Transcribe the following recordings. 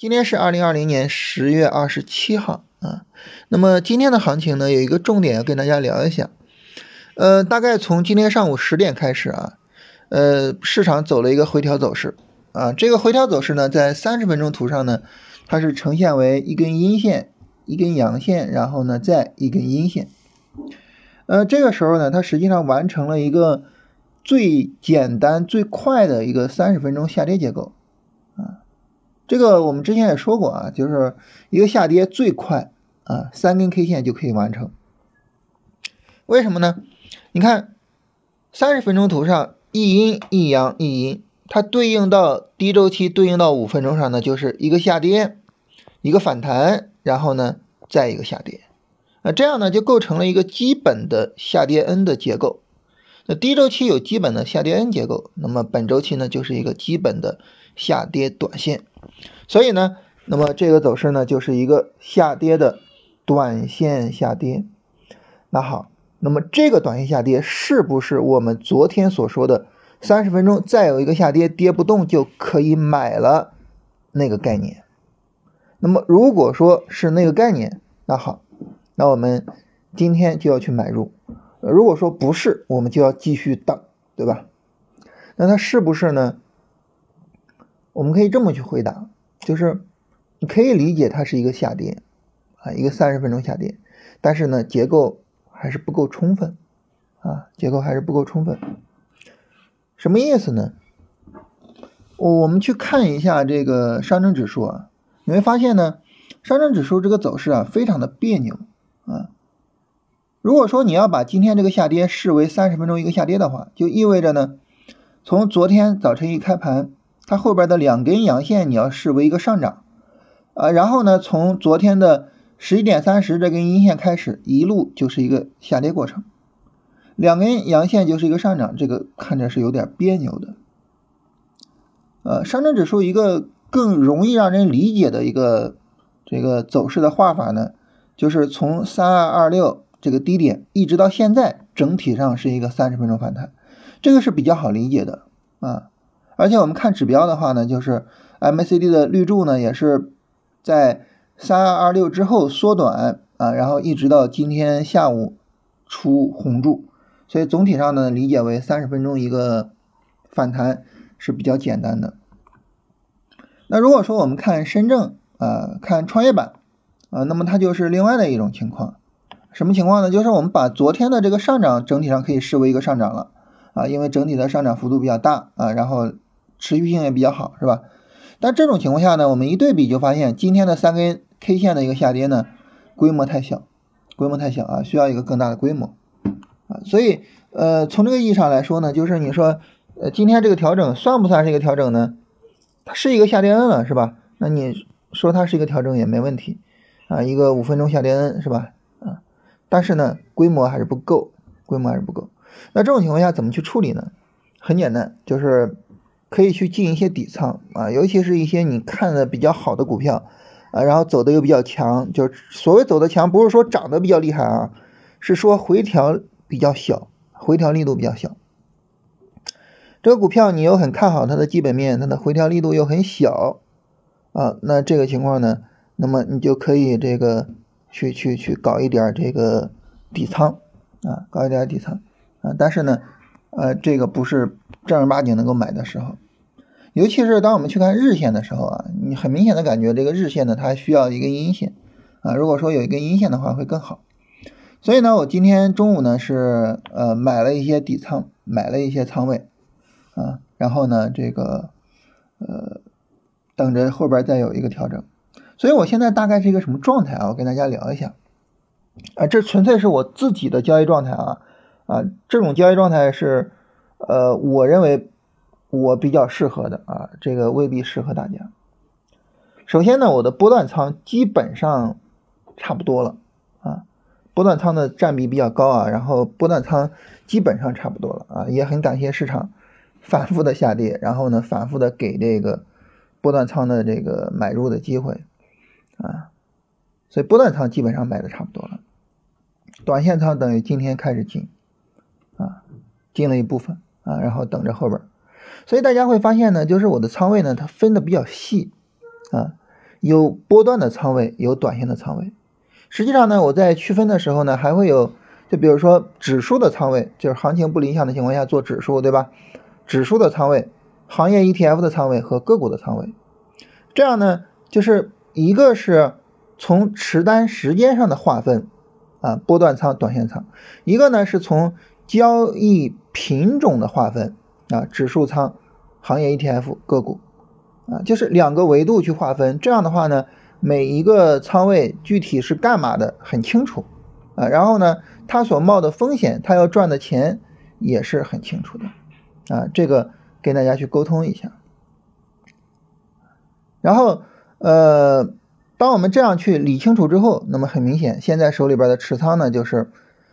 今天是2020年10月27号啊。那么今天的行情呢，有一个重点要跟大家聊一下。大概从今天上午10点开始啊，市场走了一个回调走势啊。这个回调走势呢，在30分钟图上呢，它是呈现为一根阴线、一根阳线，然后呢再一根阴线。这个时候呢，它实际上完成了一个最简单、最快的一个30分钟下跌结构啊。这个我们之前也说过啊，就是一个下跌最快啊3根 K 线就可以完成。为什么呢？你看30分钟图上一阴一阳一阴，它对应到低周期对应到5分钟上呢，就是一个下跌，一个反弹，然后呢再一个下跌。这样呢就构成了一个基本的下跌 N 的结构。那低周期有基本的下跌 N 结构，那么本周期呢就是一个基本的下跌短线。所以呢，那么这个走势呢就是一个下跌的短线下跌。那好，那么这个短线下跌是不是我们昨天所说的30分钟再有一个下跌跌不动就可以买了那个概念？那么如果说是那个概念，那好，那我们今天就要去买入。如果说不是，我们就要继续等，对吧？那它是不是呢？我们可以这么去回答，就是你可以理解它是一个下跌啊，一个30分钟下跌，但是呢结构还是不够充分啊，结构还是不够充分。什么意思呢？我们去看一下这个上证指数啊，你会发现呢，上证指数这个走势啊非常的别扭啊。如果说你要把今天这个下跌视为30分钟一个下跌的话，就意味着呢，从昨天早晨一开盘，它后边的2根阳线你要视为一个上涨然后呢，从昨天的11点30这根阴线开始，一路就是一个下跌过程，2根阳线就是一个上涨，这个看着是有点别扭的。上证指数一个更容易让人理解的一个这个走势的画法呢，就是从3226这个低点一直到现在，整体上是一个30分钟反弹，这个是比较好理解的啊。而且我们看指标的话呢，就是 MACD 的绿柱呢也是在3226之后缩短啊，然后一直到今天下午出红柱，所以总体上呢理解为30分钟一个反弹是比较简单的。那如果说我们看深证看创业板那么它就是另外的一种情况。什么情况呢？就是我们把昨天的这个上涨整体上可以视为一个上涨了因为整体的上涨幅度比较大然后持续性也比较好，是吧？但这种情况下呢，我们一对比就发现今天的3根 K 线的一个下跌呢，规模太小需要一个更大的规模所以从这个意义上来说呢，就是你说今天这个调整算不算是一个调整呢？它是一个下跌 N 了，是吧？那你说它是一个调整也没问题一个5分钟下跌 N 是吧？但是呢规模还是不够。那这种情况下怎么去处理呢？很简单，就是可以去进一些底仓尤其是一些你看的比较好的股票然后走的又比较强，就是所谓走的强不是说涨得比较厉害是说回调比较小，回调力度比较小。这个股票你又很看好它的基本面，它的回调力度又很小那这个情况呢，那么你就可以这个去搞一点这个底仓搞一点底仓但是呢这个不是正儿八经能够买的时候。尤其是当我们去看日线的时候你很明显的感觉这个日线呢它需要一根阴线如果说有一根阴线的话会更好。所以呢我今天中午呢是买了一些底仓，买了一些仓位然后呢这个等着后边再有一个调整。所以我现在大概是一个什么状态我跟大家聊一下这纯粹是我自己的交易状态这种交易状态是我认为我比较适合的这个未必适合大家。首先呢，我的波段仓基本上差不多了波段仓的占比比较高然后波段仓基本上差不多了也很感谢市场反复的下跌，然后呢反复的给这个波段仓的这个买入的机会所以波段仓基本上买的差不多了。短线仓等于今天开始进进了一部分然后等着后边。所以大家会发现呢，就是我的仓位呢它分的比较细有波段的仓位，有短线的仓位。实际上呢，我在区分的时候呢，还会有，就比如说指数的仓位，就是行情不理想的情况下做指数，对吧？指数的仓位、行业 ETF 的仓位和个股的仓位。这样呢，就是一个是从持单时间上的划分啊，波段仓、短线仓；一个呢是从交易品种的划分啊，指数仓、行业 ETF、个股啊，就是两个维度去划分。这样的话呢，每一个仓位具体是干嘛的很清楚啊，然后呢，它所冒的风险，它要赚的钱也是很清楚的啊，这个跟大家去沟通一下。然后当我们这样去理清楚之后，那么很明显，现在手里边的持仓呢，就是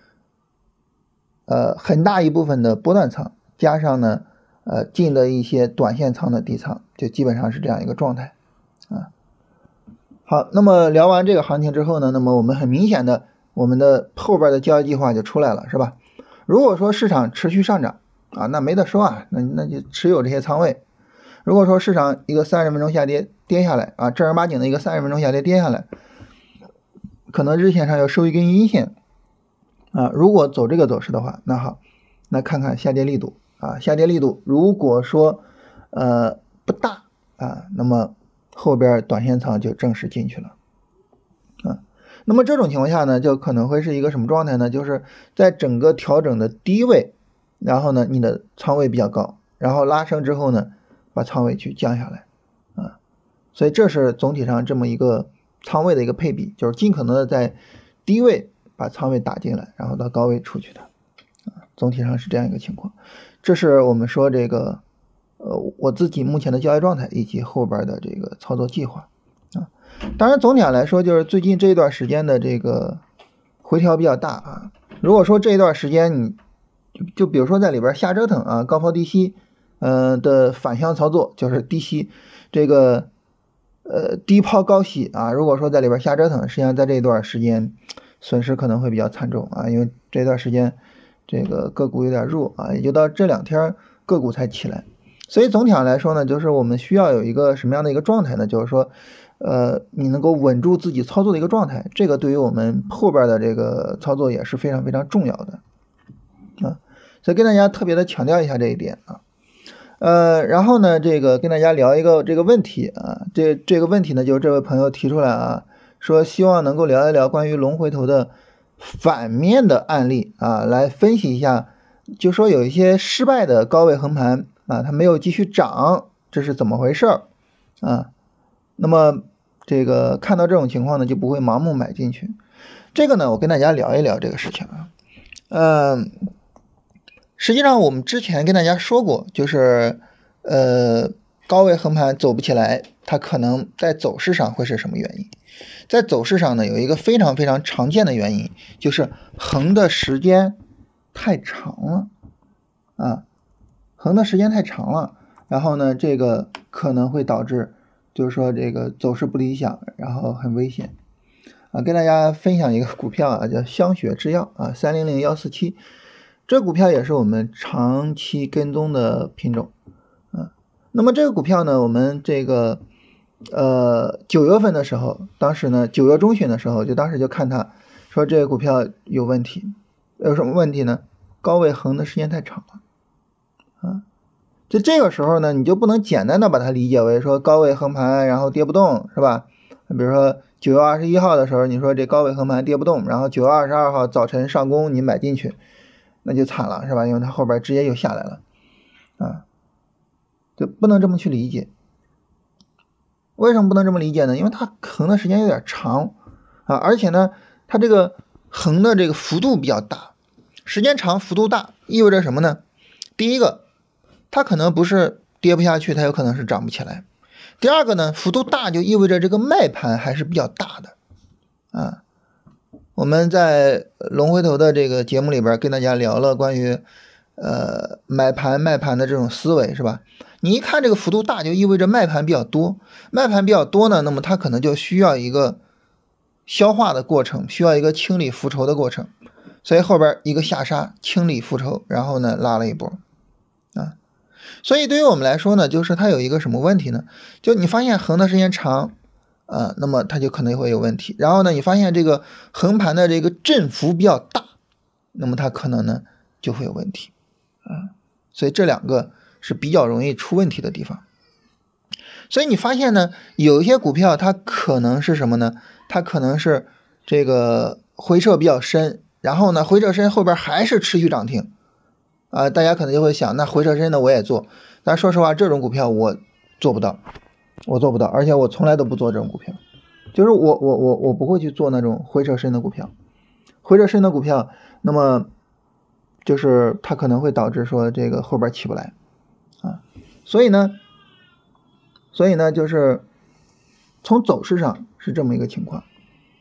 很大一部分的波段仓，加上呢进的一些短线仓的底仓，就基本上是这样一个状态啊。好，那么聊完这个行情之后呢，那么我们很明显的，我们的后边的交易计划就出来了，是吧？如果说市场持续上涨啊，那没得说啊，那就持有这些仓位。如果说市场一个30分钟下跌下来啊，正儿八经的一个30分钟下跌下来，可能日线上要收一根阴线啊。如果走这个走势的话，那好，那看看下跌力度啊，下跌力度如果说不大啊，那么后边短线仓就正式进去了啊。那么这种情况下呢，就可能会是一个什么状态呢？就是在整个调整的低位，然后呢你的仓位比较高，然后拉升之后呢把仓位去降下来啊，所以这是总体上这么一个仓位的一个配比，就是尽可能的在低位把仓位打进来，然后到高位出去的啊，总体上是这样一个情况。这是我们说这个我自己目前的交易状态以及后边的这个操作计划啊。当然总体上来说，就是最近这一段时间的这个回调比较大啊。如果说这一段时间你就比如说在里边瞎折腾啊，高抛低吸的反向操作，就是低吸这个低抛高吸啊，如果说在里边瞎折腾，实际上在这一段时间损失可能会比较惨重啊，因为这段时间这个个股有点弱啊，也就到这2天个股才起来。所以总体上来说呢，就是我们需要有一个什么样的一个状态呢？就是说你能够稳住自己操作的一个状态，这个对于我们后边的这个操作也是非常非常重要的啊，所以跟大家特别的强调一下这一点啊。然后呢，这个跟大家聊一个这个问题啊，这个问题呢，就是这位朋友提出来啊，说希望能够聊一聊关于龙回头的反面的案例啊，来分析一下，就说有一些失败的高位横盘啊，它没有继续涨，这是怎么回事啊？那么这个看到这种情况呢，就不会盲目买进去。这个呢，我跟大家聊一聊这个事情啊。实际上我们之前跟大家说过，就是高位横盘走不起来，它可能在走势上会是什么原因？在走势上呢，有一个非常非常常见的原因，就是横的时间太长了啊，横的时间太长了，然后呢，这个可能会导致就是说这个走势不理想，然后很危险啊。跟大家分享一个股票啊，叫香雪制药啊，300147。这股票也是我们长期跟踪的品种啊。那么这个股票呢，我们这个9月份的时候，当时呢9月中旬的时候，当时就看它说这个股票有问题。有什么问题呢？高位横的时间太长了啊。就这个时候呢，你就不能简单的把它理解为说高位横盘然后跌不动，是吧？比如说9月21号的时候，你说这高位横盘跌不动，然后9月22号早晨上攻你买进去，那就惨了，是吧？因为它后边直接就下来了啊，就不能这么去理解。为什么不能这么理解呢？因为它横的时间有点长啊，而且呢它这个横的这个幅度比较大，时间长幅度大意味着什么呢？第一个，它可能不是跌不下去，它有可能是涨不起来。第二个呢，幅度大就意味着这个卖盘还是比较大的啊。我们在龙回头的这个节目里边跟大家聊了关于买盘卖盘的这种思维，是吧？你一看这个幅度大就意味着卖盘比较多，卖盘比较多呢，那么它可能就需要一个消化的过程，需要一个清理浮筹的过程，所以后边一个下杀清理浮筹，然后呢拉了一波啊。所以对于我们来说呢，就是它有一个什么问题呢？就你发现横的时间长那么它就可能会有问题。然后呢，你发现这个横盘的这个振幅比较大，那么它可能呢就会有问题所以这两个是比较容易出问题的地方。所以你发现呢，有一些股票它可能是什么呢？它可能是这个回撤比较深，然后呢回撤深后边还是持续涨停大家可能就会想，那回撤深的我也做，但说实话这种股票我做不到，而且我从来都不做这种股票，就是我不会去做那种回撤深的股票。回撤深的股票，那么就是它可能会导致说这个后边起不来所以呢就是从走势上是这么一个情况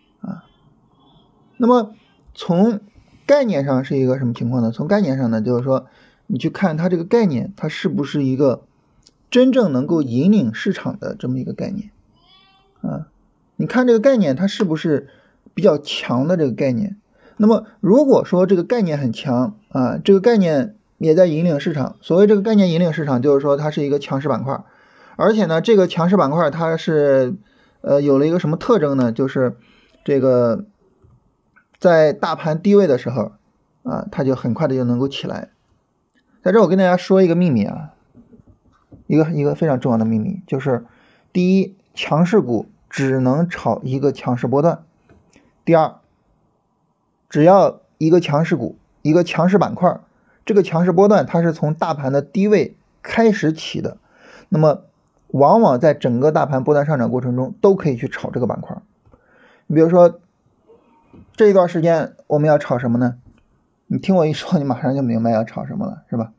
那么从概念上是一个什么情况呢？从概念上呢，就是说你去看它这个概念，它是不是一个真正能够引领市场的这么一个概念你看这个概念它是不是比较强的这个概念。那么如果说这个概念很强这个概念也在引领市场，所谓这个概念引领市场，就是说它是一个强势板块，而且呢这个强势板块它是有了一个什么特征呢？就是这个在大盘低位的时候它就很快的就能够起来。在这我跟大家说一个秘密一个非常重要的秘密，就是第一，强势股只能炒一个强势波段。第二，只要一个强势股，一个强势板块，这个强势波段它是从大盘的低位开始起的，那么往往在整个大盘波段上涨过程中都可以去炒这个板块。你比如说这一段时间我们要炒什么呢？你听我一说你马上就明白要炒什么了，是吧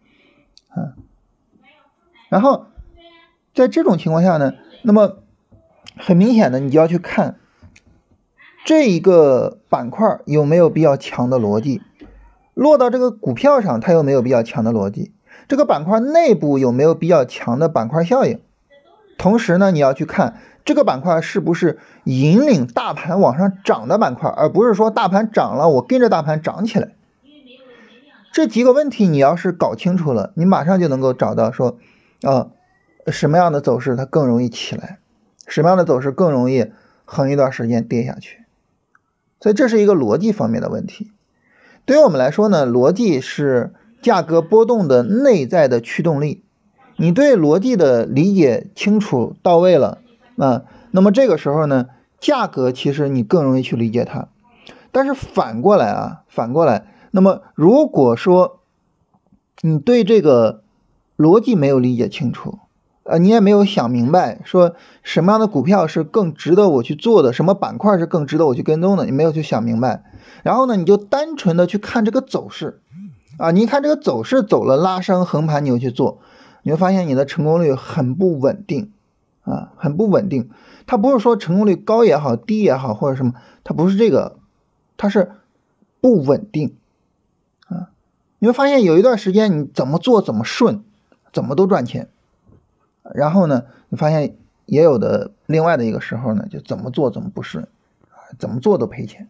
然后在这种情况下呢，那么很明显的你就要去看这一个板块有没有比较强的逻辑，落到这个股票上它有没有比较强的逻辑，这个板块内部有没有比较强的板块效应。同时呢，你要去看这个板块是不是引领大盘往上涨的板块，而不是说大盘涨了我跟着大盘涨起来。这几个问题你要是搞清楚了，你马上就能够找到说什么样的走势它更容易起来，什么样的走势更容易横一段时间跌下去。所以这是一个逻辑方面的问题。对于我们来说呢，逻辑是价格波动的内在的驱动力。你对逻辑的理解清楚到位了那么这个时候呢，价格其实你更容易去理解它。但是反过来，那么如果说你对这个逻辑没有理解清楚你也没有想明白说什么样的股票是更值得我去做的，什么板块是更值得我去跟踪的，你没有去想明白，然后呢你就单纯的去看这个走势你看这个走势走了拉升横盘，你就去做，你会发现你的成功率很不稳定很不稳定。它不是说成功率高也好低也好或者什么，它不是这个，它是不稳定你会发现有一段时间你怎么做怎么顺，怎么都赚钱，然后呢你发现也有的另外的一个时候呢，就怎么做怎么不顺怎么做都赔钱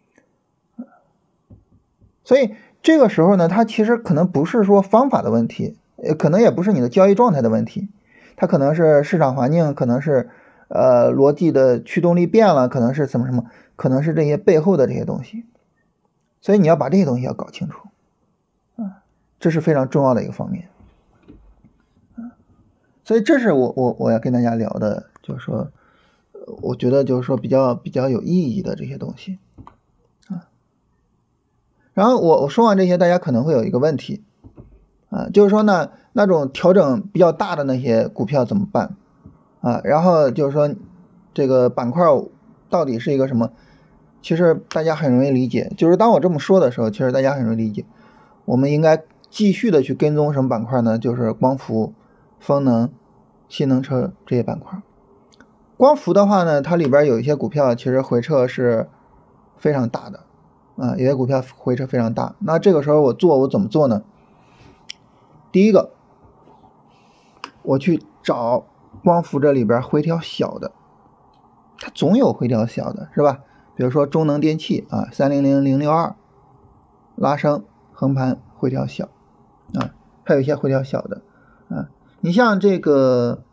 所以这个时候呢，它其实可能不是说方法的问题，可能也不是你的交易状态的问题，它可能是市场环境，可能是逻辑的驱动力变了，可能是什么，可能是这些背后的这些东西。所以你要把这些东西要搞清楚这是非常重要的一个方面所以这是我要跟大家聊的，就是说我觉得就是说比较有意义的这些东西然后我说完这些，大家可能会有一个问题就是说呢，那种调整比较大的那些股票怎么办然后就是说这个板块到底是一个什么，其实大家很容易理解，就是当我这么说的时候，其实大家很容易理解，我们应该继续的去跟踪什么板块呢？就是光伏、风能、新能车这些板块。光伏的话呢，它里边有一些股票其实回撤是非常大的有些股票回撤非常大，那这个时候我怎么做呢？第一个，我去找光伏这里边回调小的，它总有回调小的是吧？比如说中能电器300062拉升横盘回调小还有一些回调小的你像这个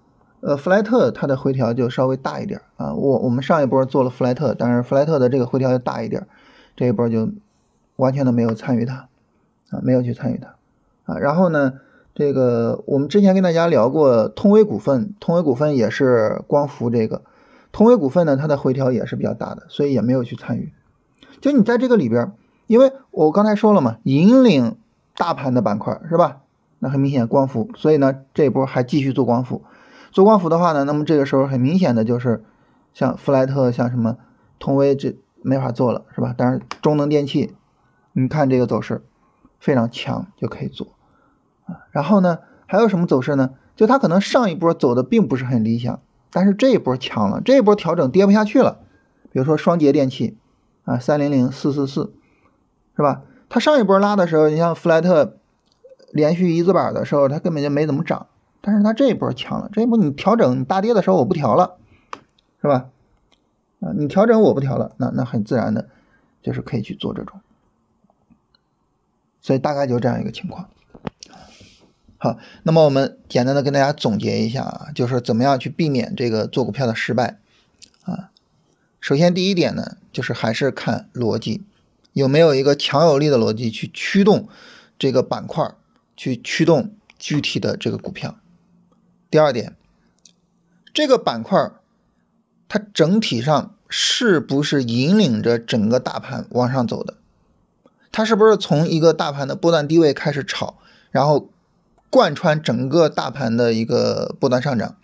弗莱特它的回调就稍微大一点啊，我们上一波做了弗莱特，但是弗莱特的这个回调就大一点，这一波就完全都没有参与它啊，没有去参与它啊。然后呢，这个我们之前跟大家聊过通威股份，通威股份也是光伏这个，通威股份呢它的回调也是比较大的，所以也没有去参与。就你在这个里边，因为我刚才说了嘛，引领大盘的板块是吧？那很明显光伏，所以呢这一波还继续做光伏。做光伏的话呢，那么这个时候很明显的就是像弗莱特像什么通威这没法做了是吧？但是中能电器你看这个走势非常强就可以做啊。然后呢还有什么走势呢？就它可能上一波走的并不是很理想，但是这一波强了，这一波调整跌不下去了。比如说双节电器啊300444是吧？它上一波拉的时候，你像弗莱特连续一字板的时候它根本就没怎么涨，但是它这一波强了，这一波你调整你大跌的时候我不调了是吧？啊，你调整我不调了，那很自然的就是可以去做这种，所以大概就这样一个情况。好，那么我们简单的跟大家总结一下啊，就是怎么样去避免这个做股票的失败啊。首先第一点呢，就是还是看逻辑，有没有一个强有力的逻辑去驱动这个板块，去驱动具体的这个股票。第二点，这个板块它整体上是不是引领着整个大盘往上走的？它是不是从一个大盘的波段低位开始炒，然后贯穿整个大盘的一个波段上涨？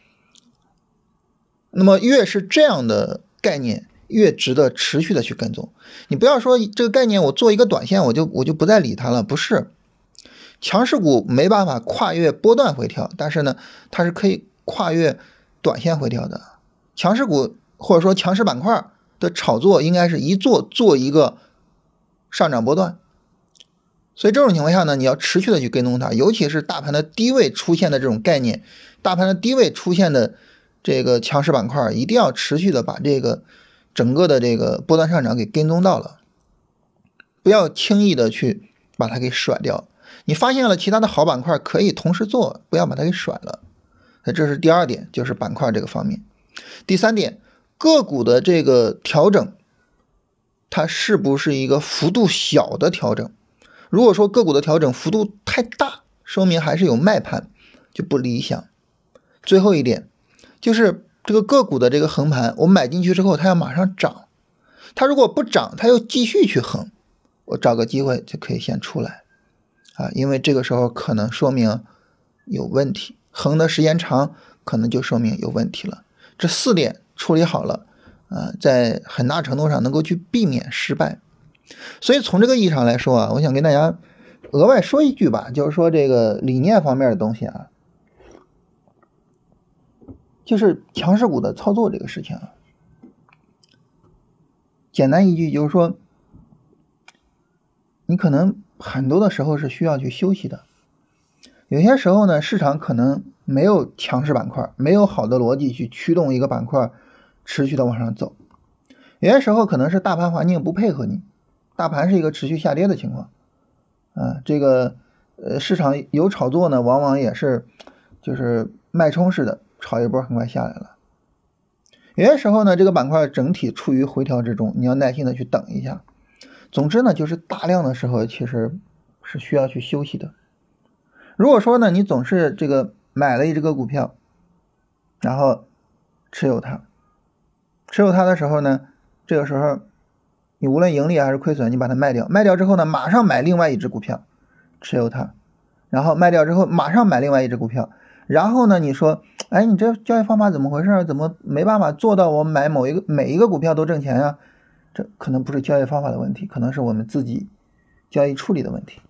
那么越是这样的概念，越值得持续的去跟踪。你不要说这个概念我做一个短线我就不再理它了，不是。强势股没办法跨越波段回调，但是呢它是可以跨越短线回调的。强势股或者说强势板块的炒作应该是一做一个上涨波段，所以这种情况下呢，你要持续的去跟踪它，尤其是大盘的低位出现的这种概念，大盘的低位出现的这个强势板块，一定要持续的把这个整个的这个波段上涨给跟踪到了，不要轻易的去把它给甩掉。你发现了其他的好板块可以同时做，不要把它给甩了。这是第二点，就是板块这个方面。第三点，个股的这个调整，它是不是一个幅度小的调整？如果说个股的调整幅度太大，说明还是有卖盘，就不理想。最后一点，就是这个个股的这个横盘，我买进去之后它要马上涨，它如果不涨它又继续去横，我找个机会就可以先出来啊，因为这个时候可能说明有问题，横的时间长可能就说明有问题了。这4点处理好了在很大程度上能够去避免失败。所以从这个意义上来说啊，我想跟大家额外说一句吧，就是说这个理念方面的东西啊，就是强势股的操作这个事情啊，简单一句就是说，你可能很多的时候是需要去休息的。有些时候呢，市场可能没有强势板块，没有好的逻辑去驱动一个板块持续的往上走。有些时候可能是大盘环境不配合你，大盘是一个持续下跌的情况这个市场有炒作呢，往往也是就是脉冲式的炒一波很快下来了。有些时候呢，这个板块整体处于回调之中，你要耐心的去等一下。总之呢，就是大量的时候其实是需要去休息的。如果说呢，你总是这个买了这个股票，然后持有它的时候呢，这个时候你无论盈利还是亏损，你把它卖掉，卖掉之后呢，马上买另外一只股票持有它，然后卖掉之后马上买另外一只股票，然后呢你说，哎，你这交易方法怎么回事？怎么没办法做到我买每一个股票都挣钱呀？这可能不是交易方法的问题，可能是我们自己交易处理的问题。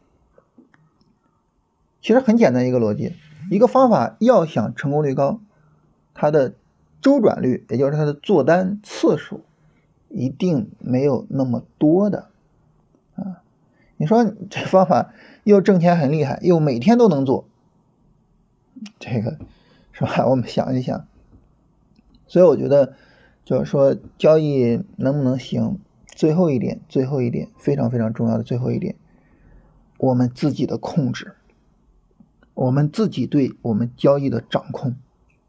其实很简单一个逻辑，一个方法要想成功率高，它的周转率，也就是它的做单次数一定没有那么多的你说这方法又挣钱很厉害，又每天都能做，这个是吧？我们想一想。所以我觉得就是说交易能不能行，最后一点非常非常重要的最后一点，我们自己的控制，我们自己对我们交易的掌控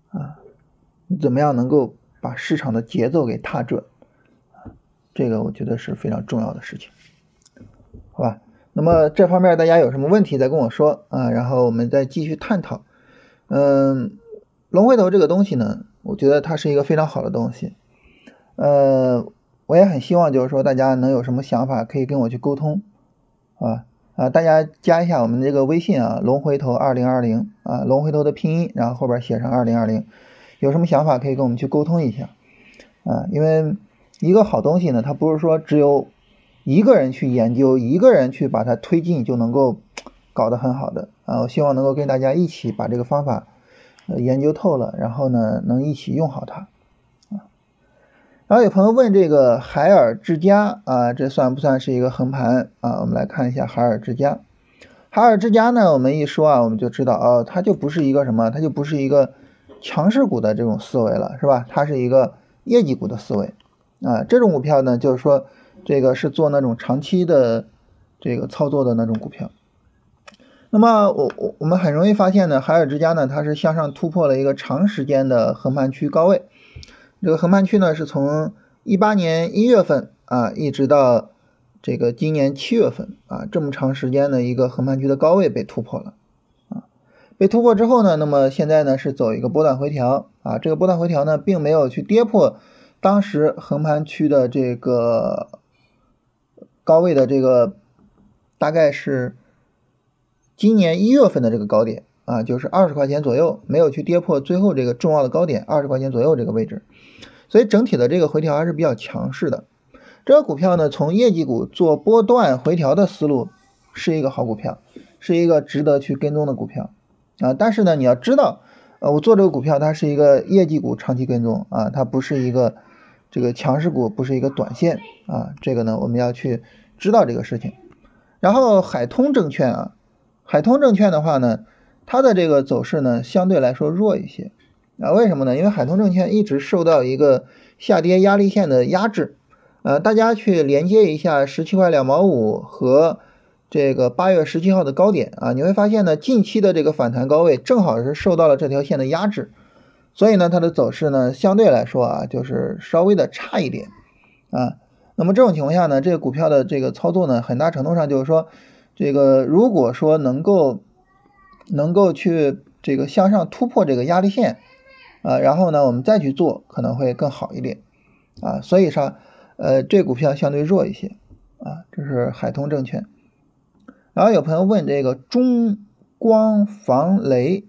你怎么样能够把市场的节奏给踏准，这个我觉得是非常重要的事情，好吧？那么这方面大家有什么问题再跟我说然后我们再继续探讨。龙回头这个东西呢，我觉得它是一个非常好的东西。我也很希望就是说大家能有什么想法可以跟我去沟通，大家加一下我们这个微信龙回头2020龙回头的拼音，然后后边写上2020，有什么想法可以跟我们去沟通一下因为一个好东西呢，它不是说只有一个人去研究，一个人去把它推进就能够搞得很好的我希望能够跟大家一起把这个方法研究透了，然后呢能一起用好它然后有朋友问这个海尔之家这算不算是一个横盘我们来看一下海尔之家。海尔之家呢，我们一说我们就知道它就不是一个什么，它就不是一个强势股的这种思维了，是吧？它是一个业绩股的思维这种股票呢，就是说这个是做那种长期的这个操作的那种股票。那么我们很容易发现呢，海尔之家呢，它是向上突破了一个长时间的横盘区高位。这个横盘区呢，是从18年1月份一直到这个今年7月份这么长时间的一个横盘区的高位被突破了被突破之后呢，那么现在呢是走一个波段回调这个波段回调呢并没有去跌破当时横盘区的这个高位的这个大概是今年1月份的这个高点就是20块钱左右，没有去跌破最后这个重要的高点20块钱左右这个位置，所以整体的这个回调还是比较强势的。这个股票呢，从业绩股做波段回调的思路是一个好股票，是一个值得去跟踪的股票但是呢，你要知道我做这个股票它是一个业绩股长期跟踪它不是一个这个强势股，不是一个短线这个呢我们要去知道这个事情。然后海通证券海通证券的话呢，它的这个走势呢相对来说弱一些为什么呢？因为海通证券一直受到一个下跌压力线的压制大家去连接一下17块2毛5和这个8月17号的高点你会发现呢，近期的这个反弹高位正好是受到了这条线的压制，所以呢它的走势呢相对来说就是稍微的差一点那么这种情况下呢，这个股票的这个操作呢，很大程度上就是说这个如果说能够去这个向上突破这个压力线然后呢我们再去做可能会更好一点所以说这股票相对弱一些这是海通证券。然后有朋友问这个中光防雷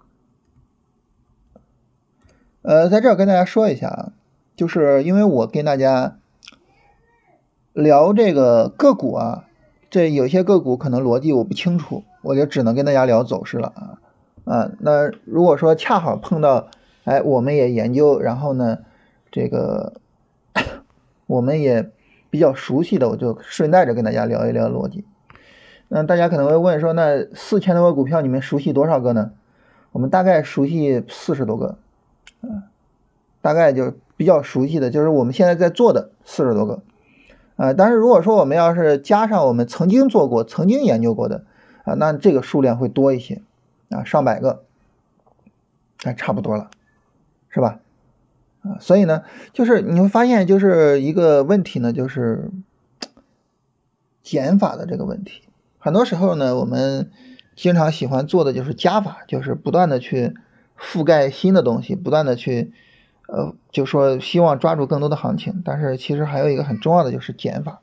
在这儿跟大家说一下就是因为我跟大家聊这个个股这有些个股可能逻辑我不清楚，我就只能跟大家聊走势了那如果说恰好碰到我们也研究，然后呢这个我们也比较熟悉的，我就顺带着跟大家聊一聊逻辑。那大家可能会问说，那4000多个股票你们熟悉多少个呢？我们大概熟悉40多个大概就比较熟悉的就是我们现在在做的40多个但是如果说我们要是加上我们曾经做过曾经研究过的那这个数量会多一些上百个差不多了，是吧所以呢就是你会发现就是一个问题呢，就是减法的这个问题。很多时候呢我们经常喜欢做的就是加法，就是不断的去覆盖新的东西，不断的去就说希望抓住更多的行情，但是其实还有一个很重要的就是减法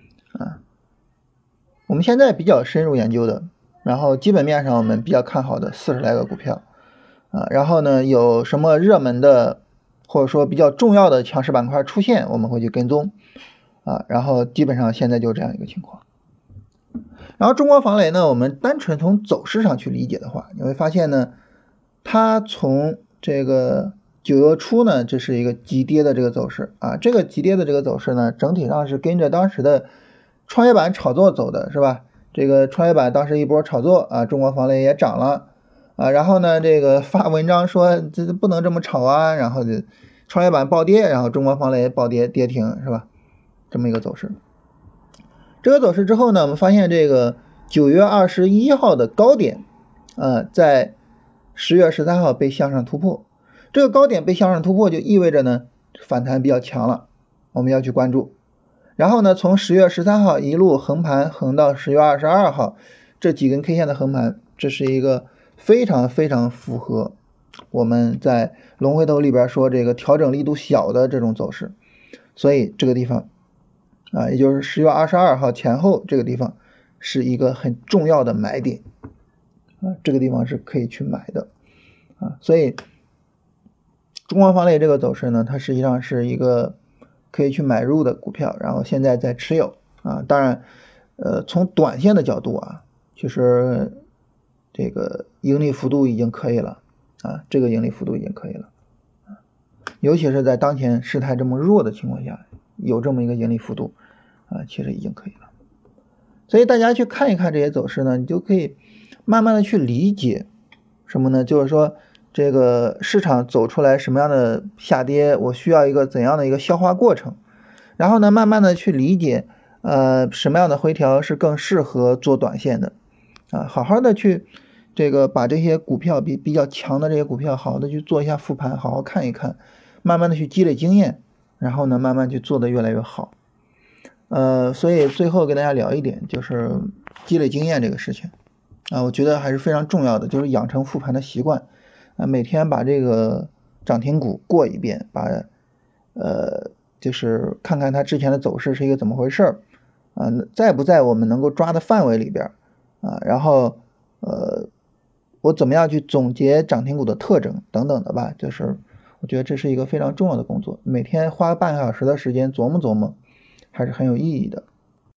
我们现在比较深入研究的，然后基本面上我们比较看好的40来个股票然后呢有什么热门的或者说比较重要的强势板块出现，我们会去跟踪然后基本上现在就这样一个情况。然后中光防雷呢，我们单纯从走势上去理解的话，你会发现呢，它从这个9月初呢，这是一个急跌的这个走势这个急跌的这个走势呢，整体上是跟着当时的创业板炒作走的，是吧？这个创业板当时一波炒作中光防雷也涨了然后呢这个发文章说这不能这么炒然后创业板暴跌，然后中光防雷暴跌跌停，是吧？这么一个走势。这个走势之后呢，我们发现这个9月21号的高点在10月13号被向上突破， 这个高点被向上突破，就意味着呢反弹比较强了，我们要去关注。然后呢，从10月13号一路横盘横到10月22号，这几根 K 线的横盘，这是一个非常非常符合我们在龙回头里边说这个调整力度小的这种走势。所以这个地方啊，也就是10月22号前后这个地方是一个很重要的买点啊，这个地方是可以去买的啊。所以中国房类这个走势呢，它实际上是一个可以去买入的股票，然后现在在持有啊。当然从短线的角度啊，其实这个盈利幅度已经可以了啊，这个盈利幅度已经可以了，尤其是在当前事态这么弱的情况下，有这么一个盈利幅度啊，其实已经可以了。所以大家去看一看这些走势呢，你就可以慢慢的去理解什么呢？就是说这个市场走出来什么样的下跌，我需要一个怎样的一个消化过程，然后呢慢慢的去理解什么样的回调是更适合做短线的啊，好好的去这个把这些股票比较强的这些股票好好的去做一下复盘，好好看一看，慢慢的去积累经验，然后呢慢慢去做得越来越好。所以最后跟大家聊一点，就是积累经验这个事情啊，我觉得还是非常重要的，就是养成复盘的习惯啊，每天把这个涨停股过一遍，把就是看看它之前的走势是一个怎么回事啊，在不在我们能够抓的范围里边啊，然后我怎么样去总结涨停股的特征等等的吧，就是我觉得这是一个非常重要的工作，每天花半个小时的时间琢磨琢磨还是很有意义的。